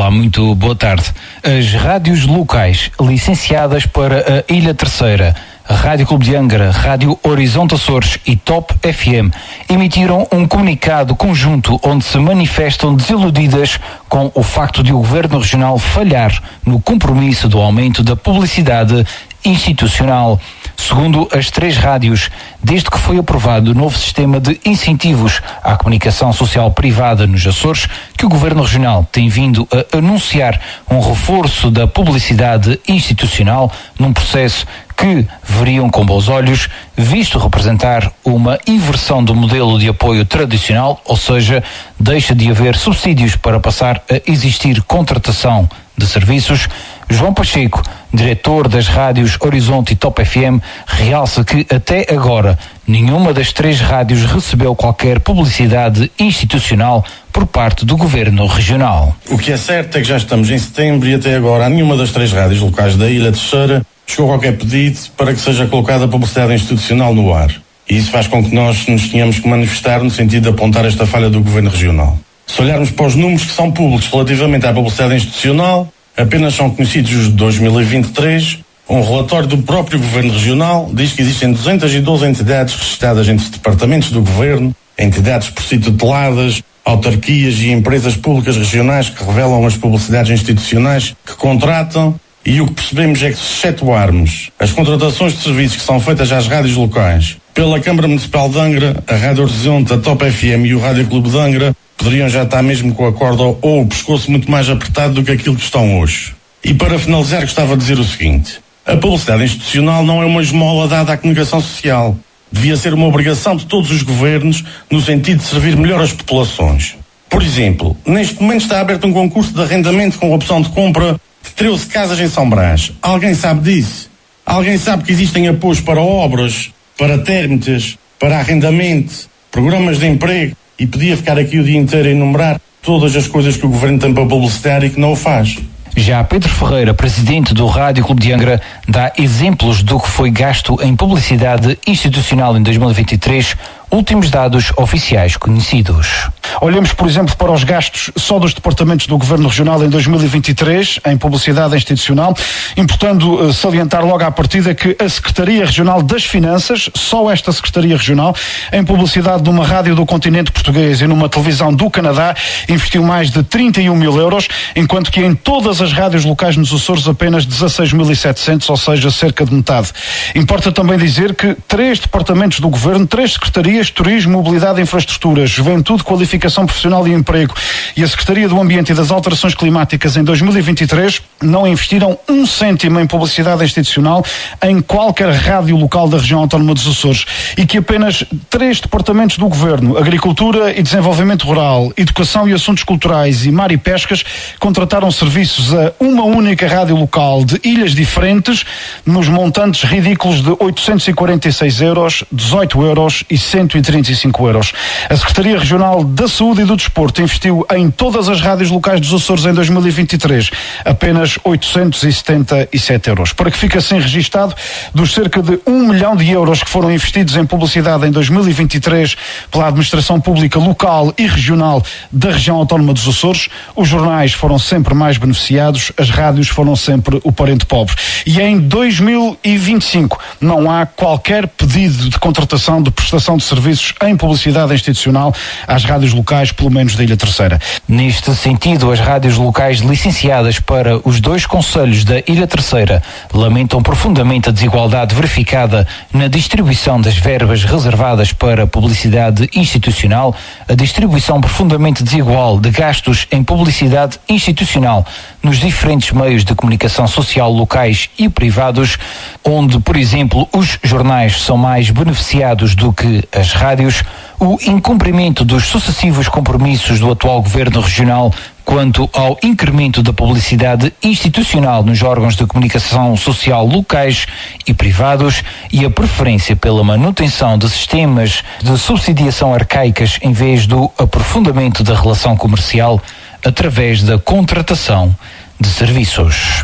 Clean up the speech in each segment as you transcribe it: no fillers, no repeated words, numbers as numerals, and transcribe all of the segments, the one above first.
Olá, muito boa tarde. As rádios locais licenciadas para a Ilha Terceira, a Rádio Clube de Angra, Rádio Horizonte Açores e Top FM emitiram um comunicado conjunto onde se manifestam desiludidas com o facto de o Governo Regional falhar no compromisso do aumento da publicidade institucional. Segundo as três rádios, desde que foi aprovado o novo sistema de incentivos à comunicação social privada nos Açores, que o Governo Regional tem vindo a anunciar um reforço da publicidade institucional num processo que veriam com bons olhos, visto representar uma inversão do modelo de apoio tradicional, ou seja, deixa de haver subsídios para passar a existir contratação de serviços. João Pacheco, diretor das rádios Horizonte e Top FM, realça que até agora nenhuma das três rádios recebeu qualquer publicidade institucional por parte do Governo Regional. O que é certo é que já estamos em setembro e até agora a nenhuma das três rádios locais da Ilha Terceira chegou qualquer pedido para que seja colocada a publicidade institucional no ar. E isso faz com que nós nos tenhamos que manifestar no sentido de apontar esta falha do Governo Regional. Se olharmos para os números que são públicos relativamente à publicidade institucional, apenas são conhecidos os de 2023. Um relatório do próprio Governo Regional diz que existem 212 entidades registradas entre departamentos do Governo, entidades por si tuteladas, autarquias e empresas públicas regionais que revelam as publicidades institucionais que contratam, e o que percebemos é que, se excetuarmos as contratações de serviços que são feitas às rádios locais pela Câmara Municipal de Angra, a Rádio Horizonte, a Top FM e o Rádio Clube de Angra, poderiam já estar mesmo com a corda ou o pescoço muito mais apertado do que aquilo que estão hoje. E para finalizar, gostava de dizer o seguinte: a publicidade institucional não é uma esmola dada à comunicação social. Devia ser uma obrigação de todos os governos no sentido de servir melhor as populações. Por exemplo, neste momento está aberto um concurso de arrendamento com opção de compra de 13 casas em São Brás. Alguém sabe disso? Alguém sabe que existem apoios para obras, para térmites, para arrendamento, programas de emprego? E podia ficar aqui o dia inteiro a enumerar todas as coisas que o Governo tem para publicitar e que não o faz. Já Pedro Ferreira, presidente do Rádio Clube de Angra, dá exemplos do que foi gasto em publicidade institucional em 2023, últimos dados oficiais conhecidos. Olhamos, por exemplo, para os gastos só dos departamentos do Governo Regional em 2023, em publicidade institucional, importando salientar logo à partida que a Secretaria Regional das Finanças, só esta Secretaria Regional, em publicidade numa rádio do continente português e numa televisão do Canadá, investiu mais de 31 mil euros, enquanto que em todas as rádios locais nos Açores apenas 16.700, ou seja, cerca de metade. Importa também dizer que 3 departamentos do Governo, 3 secretarias, Turismo, Mobilidade e Infraestruturas, Juventude, Qualificação Profissional e Emprego e a Secretaria do Ambiente e das Alterações Climáticas em 2023 não investiram 1 cêntimo em publicidade institucional em qualquer rádio local da região autónoma dos Açores, e que apenas 3 departamentos do Governo, Agricultura e Desenvolvimento Rural, Educação e Assuntos Culturais e Mar e Pescas, contrataram serviços a uma única rádio local de ilhas diferentes nos montantes ridículos de 846 euros, 18 euros e 135 euros. A Secretaria Regional da Saúde e do Desporto investiu em todas as rádios locais dos Açores em 2023 apenas 877 euros. Para que fique assim registado, dos cerca de 1 milhão de euros que foram investidos em publicidade em 2023 pela Administração Pública Local e Regional da região autónoma dos Açores, os jornais foram sempre mais beneficiados, as rádios foram sempre o parente pobre. E em 2025 não há qualquer pedido de contratação de prestação de serviços em publicidade institucional às rádios locais, pelo menos da Ilha Terceira. Neste sentido, as rádios locais licenciadas para os 2 concelhos da Ilha Terceira lamentam profundamente a desigualdade verificada na distribuição das verbas reservadas para publicidade institucional, a distribuição profundamente desigual de gastos em publicidade institucional nos diferentes meios de comunicação social locais e privados, onde, por exemplo, os jornais são mais beneficiados do que as rádios, o incumprimento dos sucessivos compromissos do atual Governo Regional quanto ao incremento da publicidade institucional nos órgãos de comunicação social locais e privados e a preferência pela manutenção de sistemas de subsidiação arcaicas em vez do aprofundamento da relação comercial através da contratação de serviços.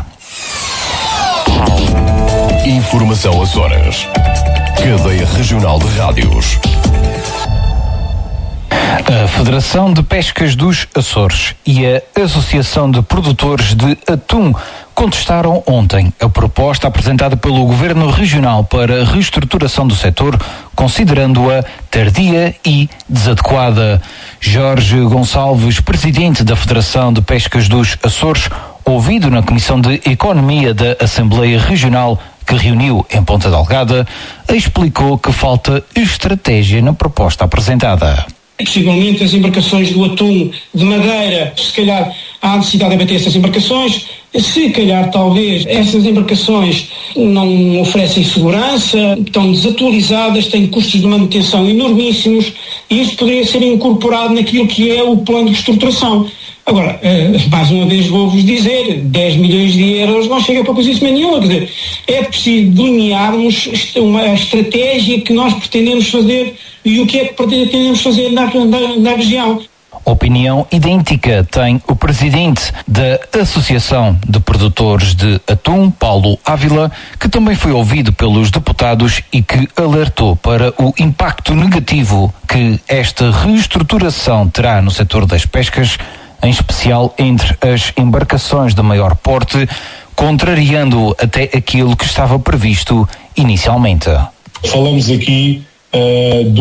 Informação Açores. Cadeia Regional de Rádios. A Federação de Pescas dos Açores e a Associação de Produtores de Atum contestaram ontem a proposta apresentada pelo Governo Regional para a reestruturação do setor, considerando-a tardia e desadequada. Jorge Gonçalves, presidente da Federação de Pescas dos Açores, ouvido na Comissão de Economia da Assembleia Regional, que reuniu em Ponta Delgada, explicou que falta estratégia na proposta apresentada. Possivelmente as embarcações do atum de madeira, se calhar há necessidade de abater essas embarcações, se calhar talvez essas embarcações não oferecem segurança, estão desatualizadas, têm custos de manutenção enormíssimos e isso poderia ser incorporado naquilo que é o plano de reestruturação. Agora, mais uma vez vou-vos dizer, 10 milhões de euros não chega para coisa nenhuma, quer dizer, é preciso delinearmos uma estratégia que nós pretendemos fazer e o que é que pretendemos fazer na região. Opinião idêntica tem o presidente da Associação de Produtores de Atum, Paulo Ávila, que também foi ouvido pelos deputados e que alertou para o impacto negativo que esta reestruturação terá no setor das pescas, em especial entre as embarcações de maior porte, contrariando até aquilo que estava previsto inicialmente. Falamos aqui de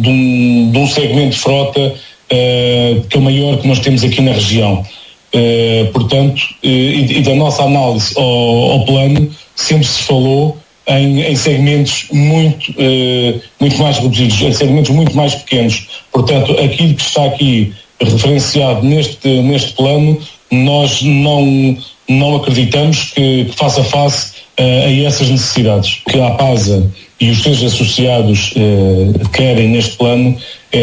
um segmento de frota que é o maior que nós temos aqui na região. Portanto, e da nossa análise ao plano, sempre se falou em segmentos muito mais reduzidos, em segmentos muito mais pequenos. Portanto, aquilo que está aqui referenciado neste plano, nós não acreditamos que faça face a essas necessidades. O que a APASA e os seus associados querem neste plano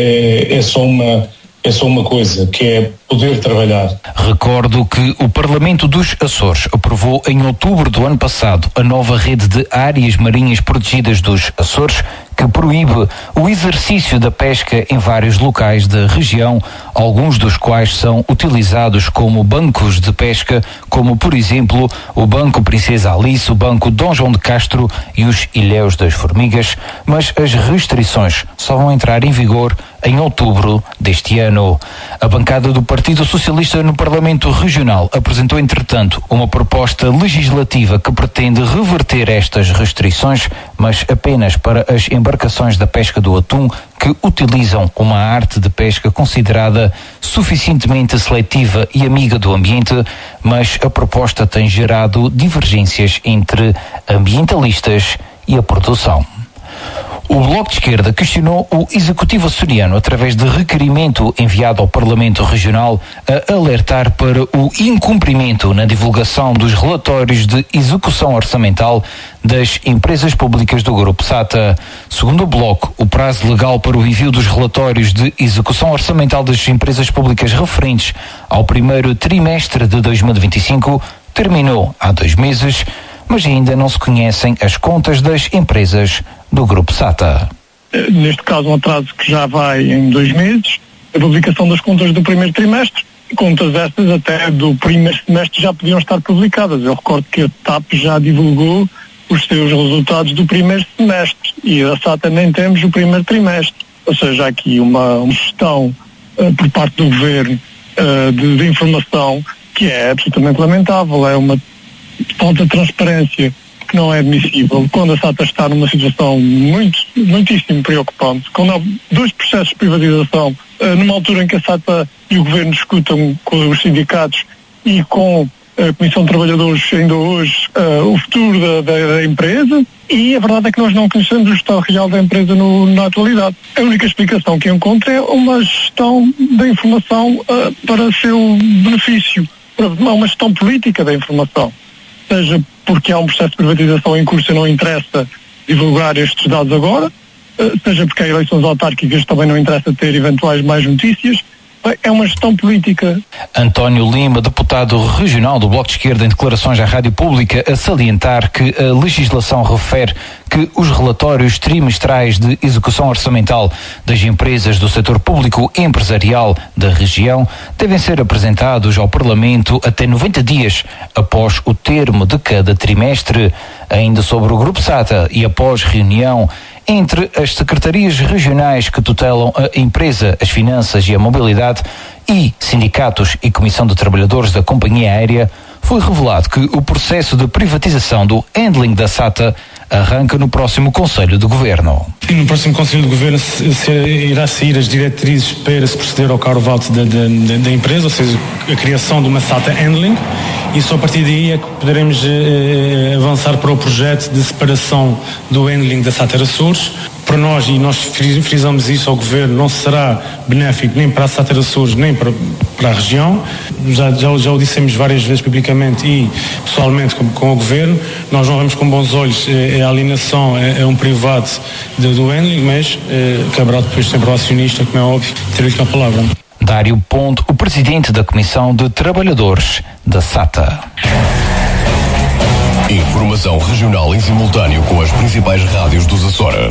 é só uma coisa, que é poder trabalhar. Recordo que o Parlamento dos Açores aprovou em outubro do ano passado a nova rede de áreas marinhas protegidas dos Açores, que proíbe o exercício da pesca em vários locais da região, alguns dos quais são utilizados como bancos de pesca, como por exemplo o Banco Princesa Alice, o Banco Dom João de Castro e os Ilhéus das Formigas, mas as restrições só vão entrar em vigor em outubro deste ano. A bancada do Partido Socialista no Parlamento Regional apresentou, entretanto, uma proposta legislativa que pretende reverter estas restrições, mas apenas para as embarcações da pesca do atum que utilizam uma arte de pesca considerada suficientemente seletiva e amiga do ambiente, mas a proposta tem gerado divergências entre ambientalistas e a produção. O Bloco de Esquerda questionou o Executivo açoriano através de requerimento enviado ao Parlamento Regional a alertar para o incumprimento na divulgação dos relatórios de execução orçamental das empresas públicas do Grupo SATA. Segundo o Bloco, o prazo legal para o envio dos relatórios de execução orçamental das empresas públicas referentes ao primeiro trimestre de 2025 terminou há 2 meses, mas ainda não se conhecem as contas das empresas do Grupo SATA. Neste caso, um atraso que já vai em 2 meses, a publicação das contas do primeiro trimestre, contas estas até do primeiro semestre já podiam estar publicadas. Eu recordo que a TAP já divulgou os seus resultados do primeiro semestre e a SATA nem temos o primeiro trimestre. Ou seja, há aqui uma gestão por parte do Governo de informação que é absolutamente lamentável, é uma falta de transparência que não é admissível. Quando a SATA está numa situação muitíssimo preocupante, quando há 2 processos de privatização, numa altura em que a SATA e o Governo discutam com os sindicatos e com a Comissão de Trabalhadores ainda hoje o futuro da empresa, e a verdade é que nós não conhecemos o estado real da empresa na atualidade. A única explicação que encontro é uma gestão da informação para seu benefício, uma gestão política da informação. Seja porque há um processo de privatização em curso e não interessa divulgar estes dados agora, seja porque há eleições autárquicas também não interessa ter eventuais mais notícias. É uma gestão política. António Lima, deputado regional do Bloco de Esquerda, em declarações à Rádio Pública, a salientar que a legislação refere que os relatórios trimestrais de execução orçamental das empresas do setor público empresarial da região devem ser apresentados ao Parlamento até 90 dias após o termo de cada trimestre. Ainda sobre o Grupo SATA e após reunião entre as secretarias regionais que tutelam a empresa, as finanças e a mobilidade e sindicatos e Comissão de Trabalhadores da Companhia Aérea, foi revelado que o processo de privatização do handling da SATA arranca no próximo Conselho de Governo. No próximo Conselho de Governo irá sair as diretrizes para se proceder ao carve-out da empresa, ou seja, a criação de uma SATA Handling, e só a partir daí é que poderemos avançar para o projeto de separação do handling da SATA Açores. Para nós, e nós frisamos isso ao Governo, não será benéfico nem para a SATA Açores, nem para a região. Já o dissemos várias vezes publicamente e pessoalmente com o Governo. Nós não vemos com bons olhos a alienação a um privado do handling, mas caberá depois sempre ao acionista, como é óbvio, ter a palavra. Dário Ponte, o presidente da Comissão de Trabalhadores da SATA. Informação regional em simultâneo com as principais rádios dos Açores.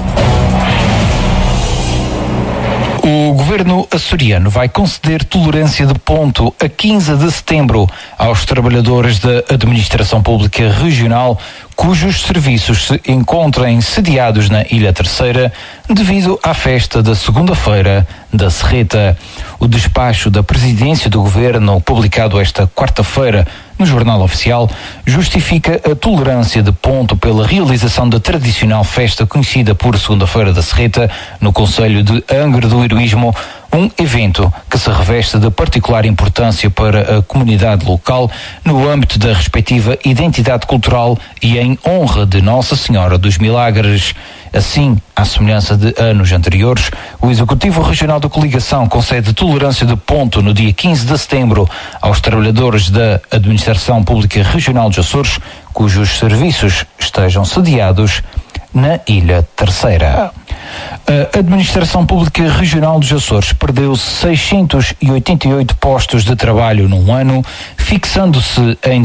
O governo açoriano vai conceder tolerância de ponto a 15 de setembro aos trabalhadores da Administração Pública Regional cujos serviços se encontrem sediados na Ilha Terceira devido à festa da segunda-feira da Serreta. O despacho da Presidência do Governo, publicado esta quarta-feira no Jornal Oficial, justifica a tolerância de ponto pela realização da tradicional festa conhecida por Segunda-feira da Serreta no concelho de Angra do Heroísmo, um evento que se reveste de particular importância para a comunidade local no âmbito da respectiva identidade cultural e em honra de Nossa Senhora dos Milagres. Assim, à semelhança de anos anteriores, o Executivo Regional da Coligação concede tolerância de ponto no dia 15 de setembro aos trabalhadores da Administração Pública Regional dos Açores cujos serviços estejam sediados na Ilha Terceira. A Administração Pública Regional dos Açores perdeu 688 postos de trabalho num ano, fixando-se em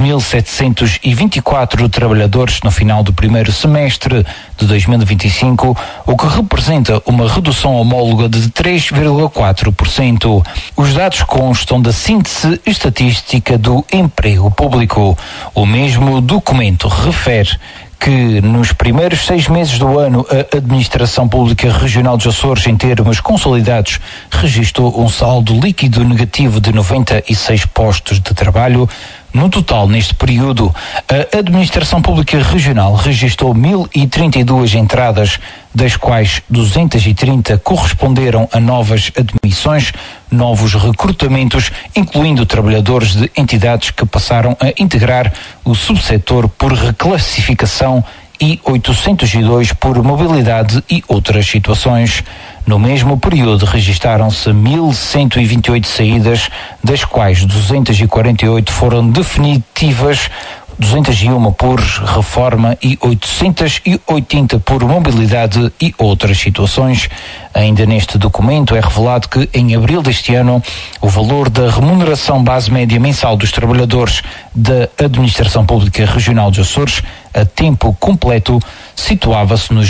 19.724 trabalhadores no final do primeiro semestre de 2025, o que representa uma redução homóloga de 3,4%. Os dados constam da síntese estatística do emprego público. O mesmo documento refere que nos primeiros 6 meses do ano a Administração Pública Regional dos Açores, em termos consolidados, registrou um saldo líquido negativo de 96 postos de trabalho. No total, neste período, a Administração Pública Regional registrou 1.032 entradas, das quais 230 corresponderam a novas admissões, novos recrutamentos, incluindo trabalhadores de entidades que passaram a integrar o subsetor por reclassificação e 802 por mobilidade e outras situações. No mesmo período registaram-se 1.128 saídas, das quais 248 foram definitivas, 201 por reforma e 880 por mobilidade e outras situações. Ainda neste documento é revelado que em abril deste ano o valor da remuneração base média mensal dos trabalhadores da Administração Pública Regional dos Açores a tempo completo situava-se nos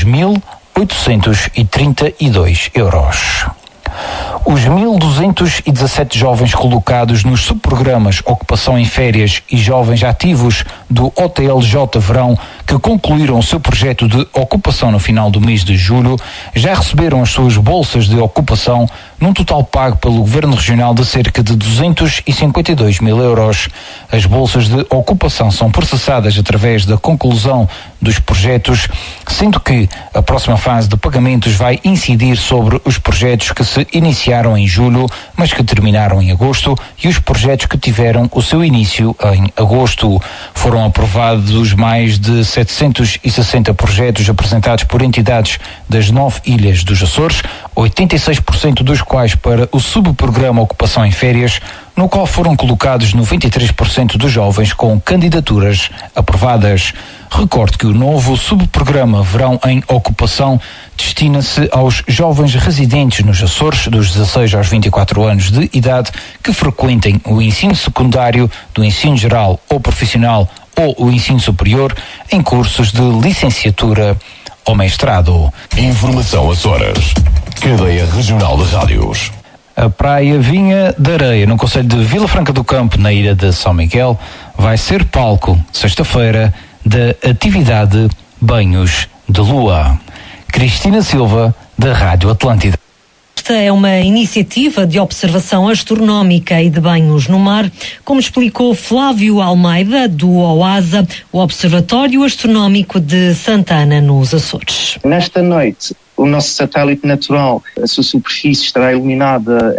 1.832 euros. Os 1.217 jovens colocados nos subprogramas Ocupação em Férias e Jovens Ativos do OTLJ Verão, que concluíram o seu projeto de ocupação no final do mês de julho, já receberam as suas bolsas de ocupação, num total pago pelo Governo Regional de cerca de 252 mil euros. As bolsas de ocupação são processadas através da conclusão dos projetos, sendo que a próxima fase de pagamentos vai incidir sobre os projetos que se iniciaram em julho, mas que terminaram em agosto, e os projetos que tiveram o seu início em agosto. Foram aprovados mais de 760 projetos apresentados por entidades das 9 ilhas dos Açores, 86% dos quais para o subprograma Ocupação em Férias, no qual foram colocados 93% dos jovens com candidaturas aprovadas. Recordo que o novo subprograma Verão em Ocupação destina-se aos jovens residentes nos Açores dos 16 aos 24 anos de idade que frequentem o ensino secundário, do ensino geral ou profissional ou o ensino superior em cursos de licenciatura ou mestrado. Informação Açores. Cadeia Regional de Rádios. A Praia Vinha da Areia, no concelho de Vila Franca do Campo, na ilha de São Miguel, vai ser palco, sexta-feira, da atividade Banhos de Lua. Cristina Silva, da Rádio Atlântida. Esta é uma iniciativa de observação astronómica e de banhos no mar, como explicou Flávio Almeida, do OASA, o Observatório Astronómico de Santana, nos Açores. Nesta noite, o nosso satélite natural, a sua superfície estará iluminada a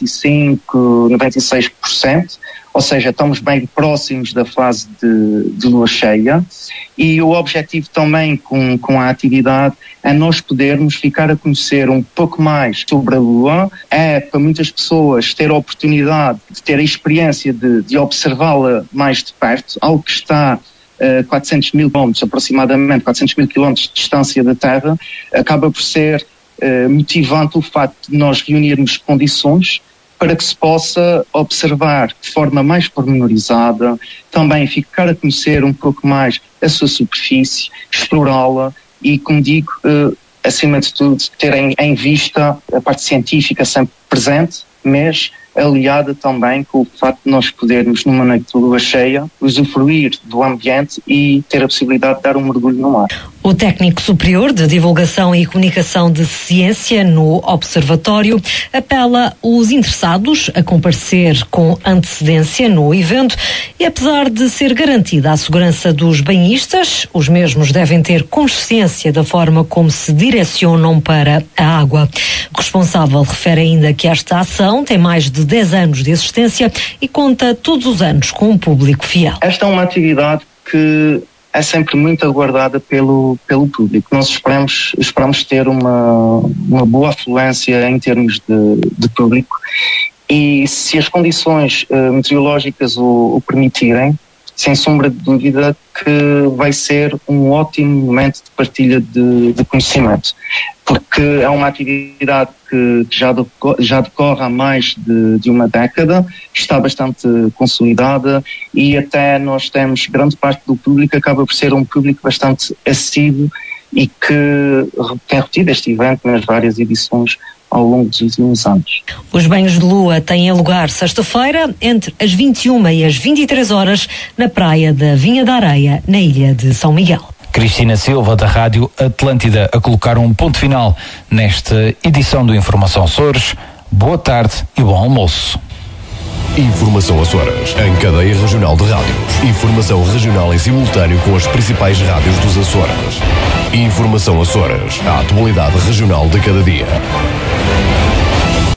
96%, ou seja, estamos bem próximos da fase de lua cheia, e o objetivo também com a atividade é nós podermos ficar a conhecer um pouco mais sobre a Lua, é para muitas pessoas ter a oportunidade de ter a experiência de observá-la mais de perto, algo que está 400 mil quilómetros, aproximadamente 400 mil quilómetros de distância da Terra, acaba por ser motivante o facto de nós reunirmos condições para que se possa observar de forma mais pormenorizada, também ficar a conhecer um pouco mais a sua superfície, explorá-la e, como digo, acima de tudo, ter em vista a parte científica sempre presente, mas aliada também com o facto de nós podermos, numa noite de lua cheia, usufruir do ambiente e ter a possibilidade de dar um mergulho no mar. O técnico superior de Divulgação e Comunicação de Ciência no Observatório apela os interessados a comparecer com antecedência no evento e, apesar de ser garantida a segurança dos banhistas, os mesmos devem ter consciência da forma como se direcionam para a água. O responsável refere ainda que esta ação tem mais de 10 anos de existência e conta todos os anos com um público fiel. Esta é uma atividade que é sempre muito aguardada pelo público. Nós esperamos ter uma boa afluência em termos de público, e se as condições meteorológicas o permitirem, sem sombra de dúvida que vai ser um ótimo momento de partilha de conhecimento, porque é uma atividade que já decorre há mais de uma década, está bastante consolidada, e até nós temos grande parte do público, acaba por ser um público bastante assíduo e que tem repetido este evento nas várias edições ao longo dos últimos anos. Os banhos de lua têm lugar sexta-feira, entre as 21 e as 23 horas, na praia da Vinha da Areia, na ilha de São Miguel. Cristina Silva, da Rádio Atlântida, a colocar um ponto final nesta edição do Informação Açores. Boa tarde e bom almoço. Informação Açores, em cadeia regional de rádios. Informação regional em simultâneo com as principais rádios dos Açores. Informação Açores, a atualidade regional de cada dia.